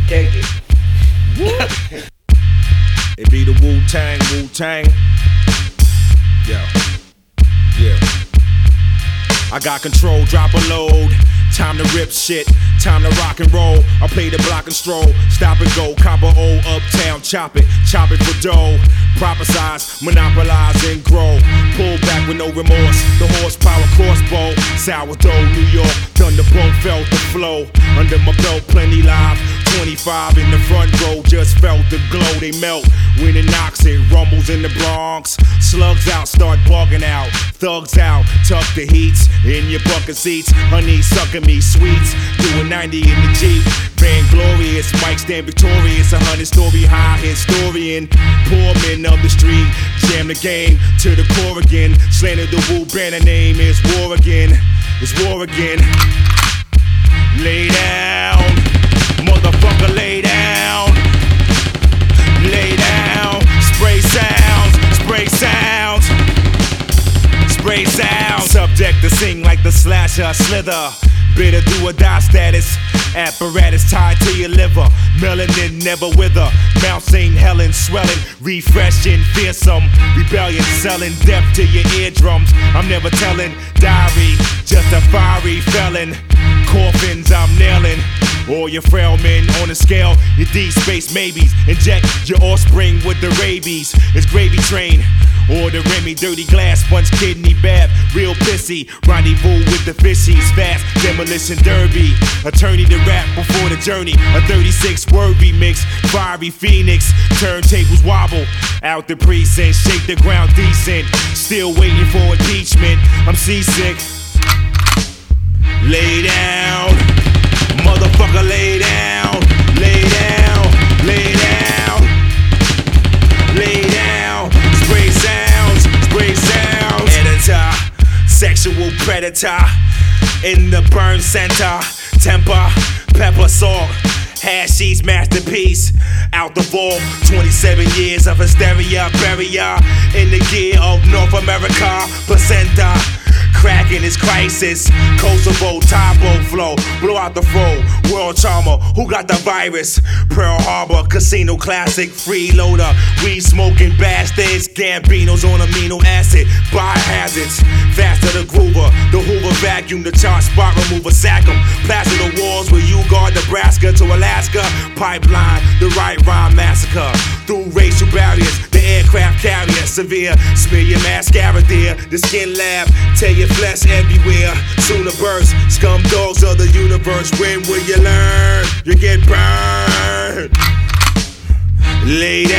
Take it. It be the Wu-Tang, Wu-Tang. Yeah. I got control, drop a load. Time to rip shit, time to rock and roll. I play the block and stroll, stop and go. Copper O, uptown, chop it for dough. Prophesize, monopolize and grow. Pull back with no remorse, the horsepower crossbow. Sourdough, New York, thunderbolt felt the flow. Under my belt, plenty live. 25 in the front row, just felt the glow. They melt when it knocks, it rumbles in the Bronx. Slugs out, start bugging out. Thugs out, tuck the heats in your bucket seats. Honey sucking me sweets, doing 90 in the Jeep. Vainglorious, mic stand victorious. 100-story high historian. Poor men of the street, jam the game to the core again. Slander the Wu banner name is war again. It's war again. Lay down, motherfucker, lay down. Lay down, spray sounds, spray sounds. Spray sounds. Subject to sing like the slasher, slither. Bitter do or die status. Apparatus tied to your liver. Melanin never wither. Mount St. Helen swelling. Refreshing, fearsome. Rebellion selling depth to your eardrums. I'm never telling. Diary, just a fiery felon. Coffins I'm nailing. All your frail men on the scale, your D-space maybes. Inject your offspring with the rabies. It's gravy train. Or the Remy dirty glass, sponge kidney bath. Real pissy, rendezvous with the fishies. Fast demolition derby. Attorney to rap before the journey. A 36-word remix. Fiery phoenix. Turntables wobble. Out the precinct, shake the ground decent. Still waiting for impeachment. I'm seasick. Lay down. Motherfucker, lay down, lay down, lay down, lay down. Spray sounds, spray sounds. Editor, sexual predator in the burn center. Temper, pepper, salt. Hashi's masterpiece, out the vault. 27 years of hysteria, barrier in the gear of North America. Placenta. Cracking his crisis, Kosovo, Tabo flow, blow out the fro, world charmer, who got the virus? Pearl Harbor, casino classic, freeloader, weed smoking bastards, Gambinos on amino acid, biohazards, faster the groover, the Hoover vacuum, the chart spot remover, sack 'em, plaster the walls where you guard Nebraska to Alaska, pipeline, the right rhyme massacre, through racial barriers, the aircraft carrier, severe, smear your mascara there, the skin lab, tear your flesh everywhere, sooner burst, scum dogs of the universe. When will you learn? You get burned. Lay